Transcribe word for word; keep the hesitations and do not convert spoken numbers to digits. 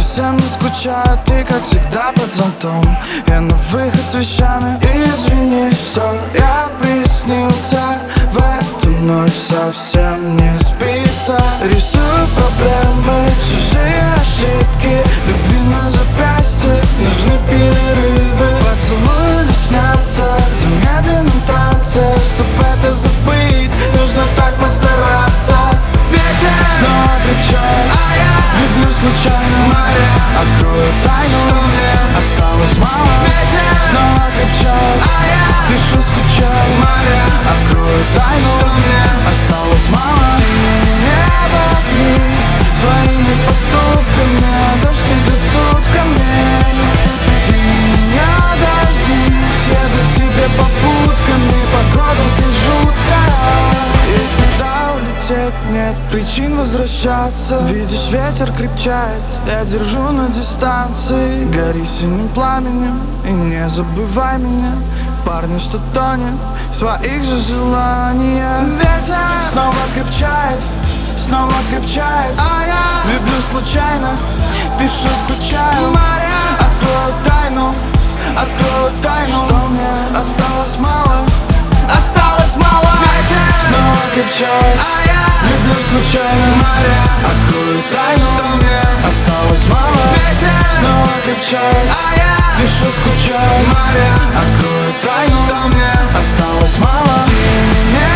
совсем не скучаю, ты как всегда под зонтом. Я на выход с вещами, извини, что я приснился. В эту ночь совсем не спится. Рисую проблемы, чужие ошибки, любви на запястье, нужны перерывы. Поцелуи лишь снятся в медленном танце. Чтоб это забыть, нужно так постараться. Ветер снова крепчает, а я влюблюсь случайно. Море открою тайну, что мне осталось мало. Ветер снова крепчает, а я пишу, скучаю. Море открою тайну, что мне осталось мало. Тяни небо вниз своими поступками, а дождь идет сутками. Ты меня дождись, еду к тебе попутками. Погода здесь жуткая, есть куда улететь, нет причин возвращаться. Видишь, ветер крепчает, я держу на дистанции. Гори синим пламенем и не забывай меня, парни, что тонет в своих же желаниях. Ветер снова крепчает, снова крепчает, а я влюблюсь случайно, пишу, скучаю. Море открою тайну, открою тайну, что мне осталось мало, осталось мало. Ветер снова крепчает, а я влюблюсь случайно. Море открою тайну, что мне осталось мало. Ветер снова крепчает, а я пишу, скучаю. Море открою тайну, что мне осталось мало. Ты меня